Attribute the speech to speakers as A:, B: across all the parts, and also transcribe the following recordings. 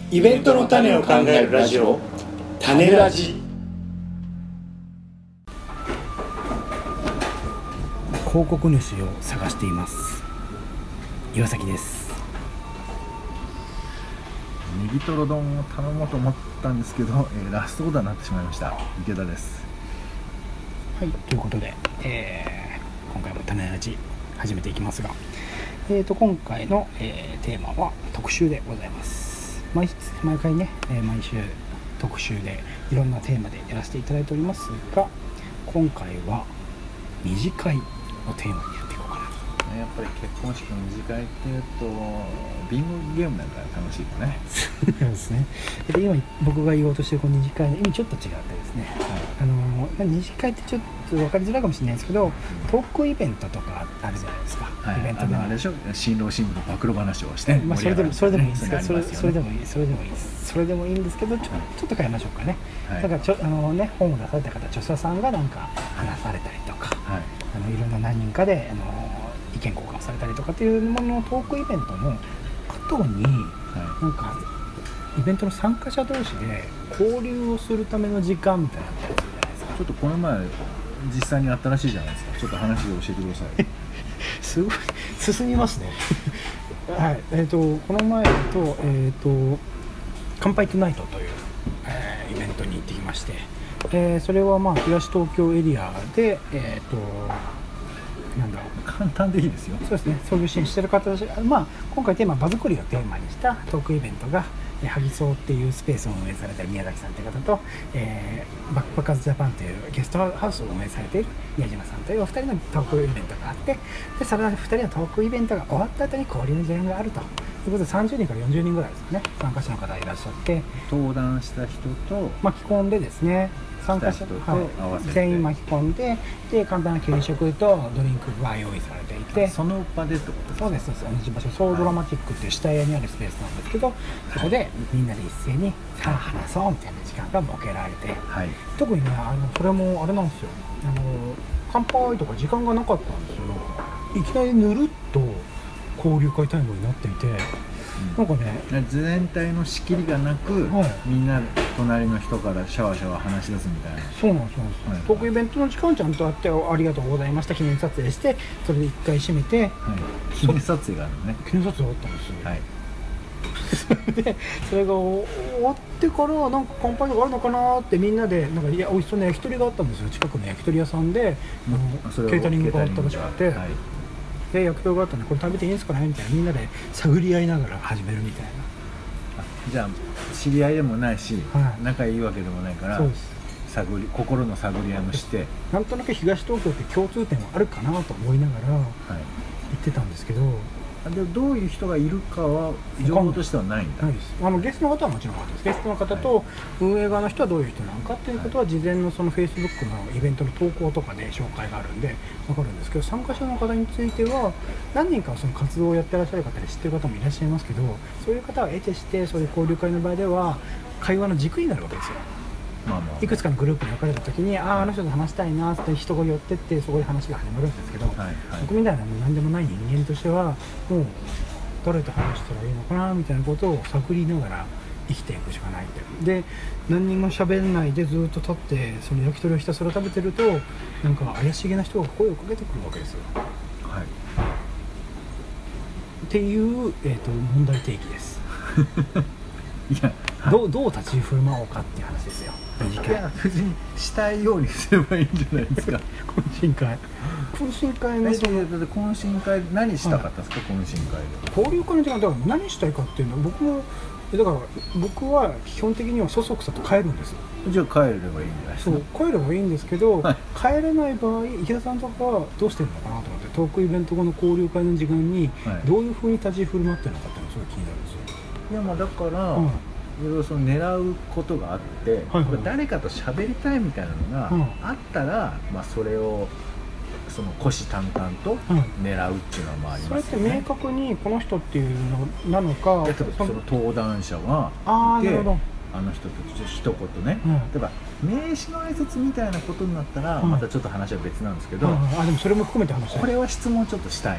A: イベントの種を考えるラジオ、種ラジ。
B: 広告主を探しています。岩崎です。
C: ネギトロ丼を頼もうと思ったんですけど、ラストオーダーになってしまいました。池田です。
B: はい、ということで、今回も種ラジ始めていきますが、今回の、テーマは特集でございます。毎回ね、毎週特集でいろんなテーマでやらせていただいておりますが、今回は二次会をテーマにやっていこうかなと。
C: やっぱり結婚式の二次会っていうとビンゴゲームなんか楽しいよね。
B: そうですね。で今僕が言おうとしているこの二次会の意味ちょっと違ってですね、二次会ってちょっと分かりづらいかもしれないですけど、トークイベントとかあるじゃないですか。
C: はい、
B: イベントで
C: あれでしょ、新郎新婦の暴露話をして、
B: それでもいいですけど、それでもいいんですけど、ちょっと変えましょうかね。
C: はい、
B: だから本を出された方、著者さんがなんか話されたりとか、はい、いろんな何人かで意見交換されたりとかっていうもののトークイベントの後に、なんかイベントの参加者同士で交流をするための時間みたいなのやつじゃないですか。
C: ちょっとこの前実際にあったらしいじゃないですか。ちょっと話を教えてください。
B: すごい進みますね。はい、この前と乾杯トゥナイトという、イベントに行ってきまして、それはまあ東東京エリアでなんだろう、
C: 簡単でいいですよ。
B: そうですね、そういう支援してる方たち、今回テーマ場作りをテーマにしたトークイベントがハギソーっていうスペースを運営されている宮崎さんという方と、バックパッカーズジャパンというゲストハウスを運営されている宮島さんというお二人のトークイベントがあって、でそれは2人のトークイベントが終わった後に交流の時間があるということで、30人から40人ぐらいですね、参加者の方がいらっしゃって、
C: 登壇した人と
B: 巻き込んでですね、参加者と全員巻き込んで、簡単な軽食とドリンクが用意されていて、
C: その場でってことですか？
B: そうです、同じ場所、ソードラマティックっていう下屋にあるスペースなんですけど、そこでみんなで一斉にさあ話そうみたいな時間が設けられて、はい、特にね、それもあれなんですよ、乾杯とか時間がなかったんですよ。いきなりぬるっと交流会タイムになっていて、なんかね、
C: 全体の仕切りがなく、みんな隣の人からシャワシャワ話し出すみたいな。
B: そうなんです、トークイベントの時間ちゃんとあって、ありがとうございました、記念撮影して、それで一回閉めて、
C: 記念撮影があるのね。
B: 記念撮影があったんですよ。でそれが終わってから、なんか乾杯があるのかなってみんなで、なんか美味しそうな焼き鳥があったんですよ。近くの焼き鳥屋さんでケータリングがあったらしくて、で焼き鳥があったんで、これ食べていいんですかねみたいな、みんなで探り合いながら始めるみたいな。
C: じゃあ知り合いでもないし、仲いいわけでもないから、心の探り合いもして、
B: なんとなく東東京って共通点はあるかなと思いながら言ってたんですけど、
C: でどういう人がいるかは情報としてはないんだ。
B: ないです。ゲストの方はもちろんです。ゲストの方と運営側の人はどういう人なのかっていうことは、事前のその Facebook のイベントの投稿とかで紹介があるんで分かるんですけど、参加者の方については何人かその活動をやってらっしゃる方で知ってる方もいらっしゃいますけど、そういう方は得てして、そういう交流会の場合では会話の軸になるわけですよ。いくつかのグループに分かれた時に、あの人と話したいなって人が寄ってって、そこで話が始まるんですけど、僕みたいな何でもない人間としては、もう誰と話したらいいのかなみたいなことを探りながら生きていくしかないって。で、何にも喋んないでずっと立ってその焼き鳥をひたすら食べてると、なんか怪しげな人が声をかけてくるわけですよ。はい、っていう、問題提起です。いや、どう立ち振る舞おうかっていう話ですよ。
C: いや、別にしたいようにすればいいんじゃないですか。
B: 懇親会の
C: だって懇親会何したかったんですか、懇親会で。
B: 交流会の時間だから何したいかっていうのは、僕は基本的にはそそくさと帰るんです。
C: じゃあ帰ればいいんじゃないですか。
B: そう、帰ればいいんですけど、帰れない場合、池田さんとかはどうしてるのかなと思って、トークイベント後の交流会の時間にどういう風に立ち振る舞ってるのかっていうのがすごい気になるんですよ。
C: いや、だから、いろいろその狙うことがあって、誰かと喋りたいみたいなのがあったら、それをその虎視眈々と狙うっていうのはありますよね。
B: それって明確にこの人っていうのなのか、
C: その登壇者がいて、あの人と一言ね、例えば名刺の挨拶みたいなことになったらまたちょっと話は別なんですけど、
B: でもそれも含めて話したい。
C: これは質問ちょっとしたいなとか、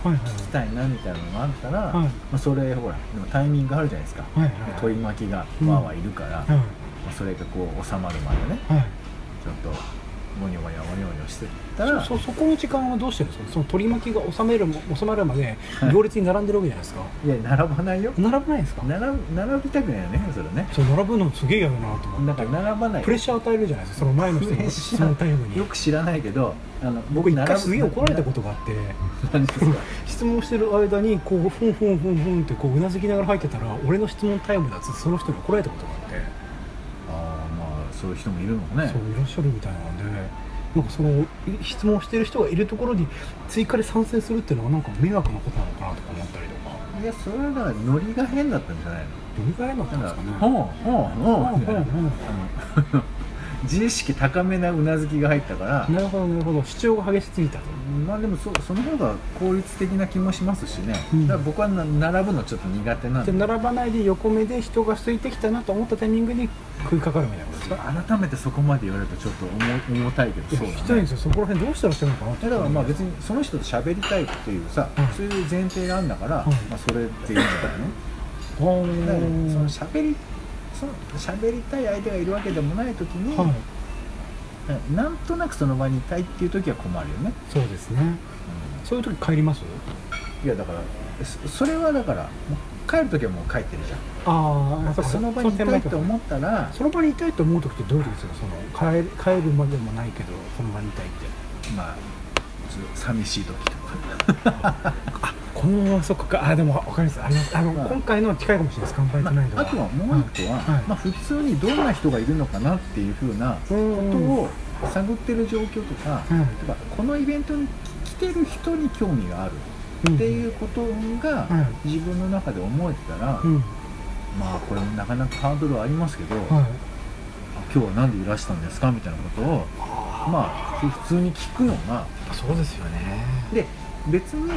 C: きたいなみたいなのがあったら、
B: はい
C: まあ、それほらでもタイミングあるじゃないですか、
B: はいはい
C: 取り巻きがわーわーいるから、
B: はい
C: まあ、それがこう収まるまでね
B: はい
C: ちょっとモニョモニョモニョモニョしてたら
B: そこの時間はどうしてるんですか？その取り巻きが収まるまで行列に並んでるわけじゃないですか。
C: いや並ばないよ
B: 並ばないんですか？
C: 並びたくないよねそれね
B: そう並ぶのすげえ嫌だなと思って。
C: だから並ばない
B: プレッシャー与えるじゃないですか、その前の人の質問タイムに。
C: よく知らないけど
B: 僕一回すげえ怒られたことがあって、
C: 何ですか
B: 質問してる間にこうふんふんふんふんってこううなずきながら入ってたら俺の質問タイムだっつってその人に怒られたことがあって。
C: ああまあそういう人もいるのね
B: そういらっしゃるみたいなんで、なんかその質問してる人がいるところに追加で参戦するっていうのはなんか迷惑なことなのかなとか思ったりとか。
C: いやそれはだからノリが変だったんじゃないの
B: どれぐらいだったんですかね。
C: ほんみたいな自意識高めなうなずきが入ったから
B: なるほどなるほど、主張が激しすぎたと。
C: まあでもその方が効率的な気もしますしね、だから僕は並ぶのちょっと苦手なんで。
B: で並ばないで横目で人が空いてきたなと思ったタイミングに食いかかるみたいなことですか？
C: 改めてそこまで言われるとちょっと重たいけど、そうだね。
B: 聞きたいんですよ、そこら辺どうしたらしてるのかなって。
C: だからまあ別にその人と喋りたいっていうさ、そういう前提があるんだから、まあそれっていいんだよね。だからその喋りたい相手がいるわけでもない時に、なんとなくその場にいたいっていう時は困るよね。
B: そうですね、そういう時帰ります？
C: いやだからそれはだから帰る時はもう帰ってるじゃん。
B: ああ、
C: その場にいたいと思ったら、
B: その場にいたいと思う時ってどういう時ですか？その帰るまでもないけどその場にいたいって。
C: まあ寂しい時とか
B: このままそこか。あ、でも分かります。今回のは近いかもしれないです。乾杯トゥナイトは。
C: あとはもう一個は、まあ普通にどんな人がいるのかなっていうふうなことを探ってる状況とか、このイベントに来てる人に興味があるっていうことが自分の中で思えてたら、まあこれなかなかハードルはありますけど、今日は何でいらしたんですかみたいなことをまあ普通に聞くのが。
B: そうですよね。
C: で別に、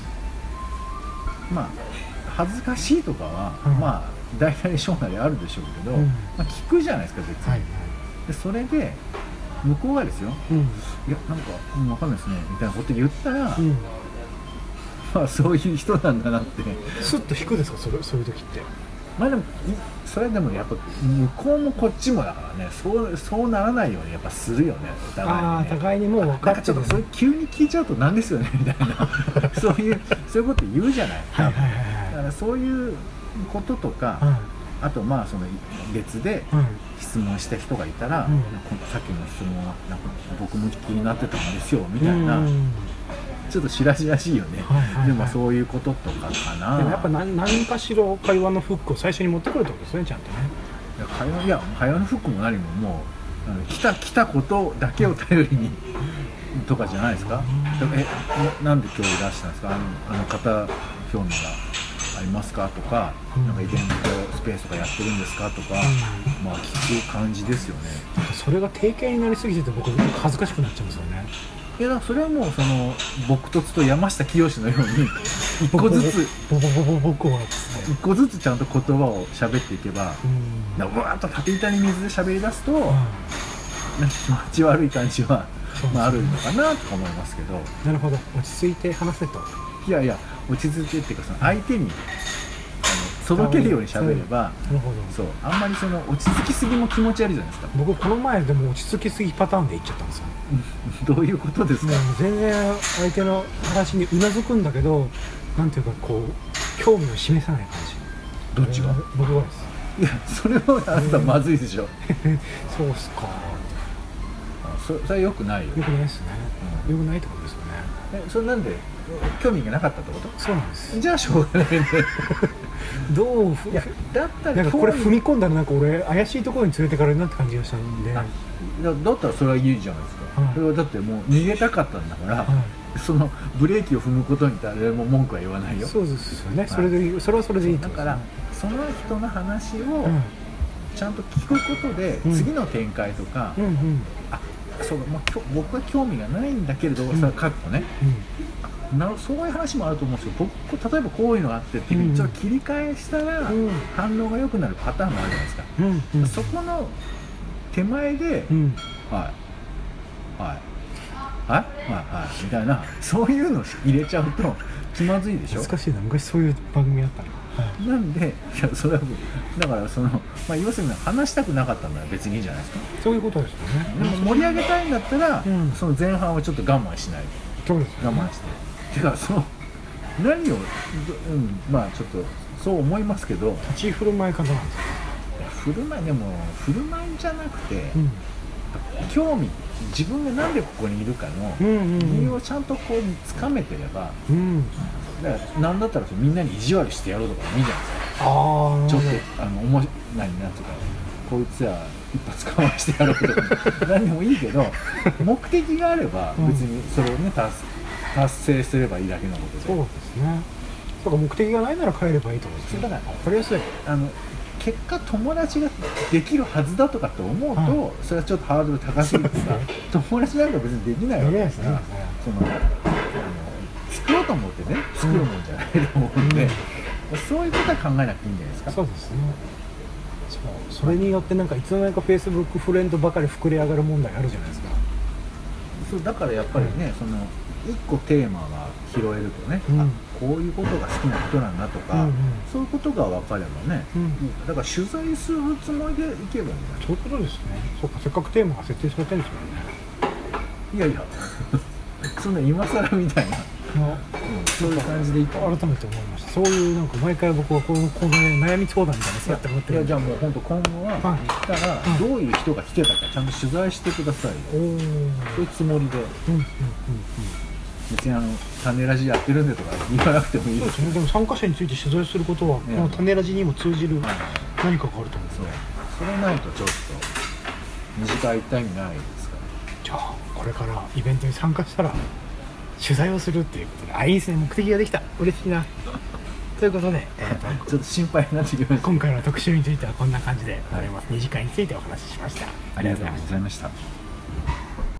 C: まあ恥ずかしいとかは、まあ大なり小なりあるでしょうけど、まあ、聞くじゃないですか別に、でそれで向こうがですよ、いやなんか分かんないですねみたいなこと言ったら、まあそういう人なんだなって
B: スッと引くですか？そういう時って。
C: まあでもそれでもやっぱ向こうもこっちもだからね、そうならないようにやっぱするよね、お互いにね。
B: 互いにもう分かってる。
C: ちょっとそれ急に聞いちゃうとなんですよねみたいなそういうこと言うじゃない。だからそういうこととか、あとまあその別で質問した人がいたら、さっきの質問はなんか僕も気になってたんですよみたいな、ちょっとしらしらしいよね。でもそういうこととかかな。
B: でもやっぱ何かしら会話のフックを最初に持ってくるってことですね、ちゃんとね。
C: 会話のフックも何ももう来たことだけを頼りにとかじゃないですか。なんで今日いらしたんですか、あの方興味がありますかとか、なんかイベントスペースとかやってるんですかとか、まあ聞く感じですよね。
B: それが定型になりすぎてて僕恥ずかしくなっちゃうんですよね。
C: いやそれはもうその僕とつと山下清のように一個ずつ一個ずつちゃんと言葉を喋っていけば、わーっと縦板に水で喋り出すと、なんか気持ち悪い感じは、まあ、あるのかなとか思いますけど。
B: なるほど、落ち着いて話せと。
C: いや落ち着いてっていうか、その相手に届けるように喋れば、そうあんまりその落ち着きすぎも気持ち悪いじゃないですか。
B: 僕この前でも落ち着きすぎパターンで言っちゃったんですよ。
C: どういうことですか？
B: 全然相手の話にうなずくんだけど、なんていうかこう興味を示さない感じ。
C: どっちが？
B: 僕はです。
C: いやそれはあんたまずいでしょ。
B: そうっすか。
C: それは良くないよ。
B: 良くないですね。良くないってことですよね。
C: それなんで興味がなかったってこと？
B: そうなんです。
C: じゃあしょうがないね。
B: どう？
C: いやだったら
B: なんかこれ踏み込んだらなんか俺怪しいところに連れてかれるなって感じがしたんで。
C: だったらそれはいいじゃないですか。それはだってもう逃げたかったんだから、そのブレーキを踏むことに誰も文句は言わないよ。
B: そうですよね。それはそれでいい。
C: だからその人の話をちゃんと聞くことで、次の展開とか、そうまあ僕は興味がないんだけれど、それは書くとね。そういう話もあると思うんですよ。僕例えばこういうのがあってっていうちょっと切り返したら反応が良くなるパターンもあるじゃないですか。そこの手前で、はいはいはいはいみたいな、そういうの入れちゃうと気まずいでしょ。
B: 難しいな、昔そういう番組あったの、
C: なんで、いやそれはだからその、まあ、要するに話したくなかったんだら別にいいじゃないですか。
B: そういうことですよね。
C: でも盛り上げたいんだったら、その前半をちょっと我慢しないと。
B: そうですよね。
C: 我慢しててかその何を、まあちょっとそう思いますけど、
B: 立ち振る舞い方なんですよ。
C: 振る舞いでも振る舞いじゃなくて、興味、自分がなんでここにいるかの理由をちゃんとこうつかめてれば、だからなんだったらみんなに意地悪してやろうとかもいいじゃないですか。ちょっとなんていうか、こいつら一発かましてやろうとか何でもいいけど目的があれば別にそれをね達成すればいいだけのことで。
B: そうですね。そうか、目的がないなら帰ればいいと思うんですよ。
C: だから
B: 分かりやすい。
C: 結果友達ができるはずだとかって思うと、それはちょっとハードル高すぎてさ、友達なんか別にできないわけですから、その作ろうと思ってね作るもんじゃないと思うんで、そういうことは考えなくていいんじゃないですか。
B: そうですね。それによってなんかいつの間にか Facebook フレンドばかり膨れ上がる問題あるじゃないですか。
C: そうだからやっぱりね、その一個テーマが拾えるとね、こういうことが好きな人なんだとか、そういうことが分かればね、だから取材するつもりでいけばいいんだよ。
B: そういうことですね。そうか、せっかくテーマが設定されてるんですもんね。
C: いやいやそんな今更みたいな、そういう感じでいいと
B: 改めて思いました。そういうなんか毎回僕はこの悩み相談みたいなそうやって思ってる。
C: いやじゃあもう本当今後は行ったらどういう人が来てたかちゃんと取材してくださいよ。そういうつもりで。別に種ラジやってるんでとか言わなくてもいいです。
B: そうですね。でも参加者について取材することはこの種ラジにも通じる何かがあると思うんですね。
C: それないとちょっと二次会行った意味ないですから。
B: じゃあこれからイベントに参加したら取材をするっていうことで、いいですね、目的ができた、嬉しいなということで、
C: ちょっと心配になってきました。
B: 今回の特集についてはこんな感じでございます。二次会についてお話ししました。ありがとうございました。